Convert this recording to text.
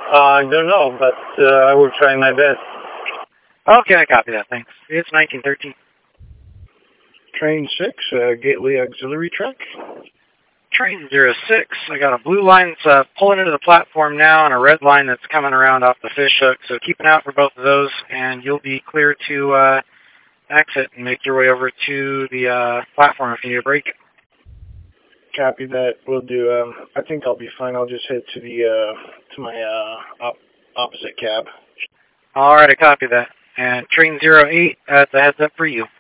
I don't know, but I will try my best. Okay, I copy that, thanks. It's 1913. Train 6, Gateway Auxiliary Track. Train 06, I got a blue line that's pulling into the platform now and a red line that's coming around off the fishhook, so keep an eye out for both of those, and you'll be clear to exit and make your way over to the platform if you need a break. Copy that. We'll do. I think I'll be fine. I'll just head to the to my opposite cab. All right, I copy that. And train 08, that's a heads up for you.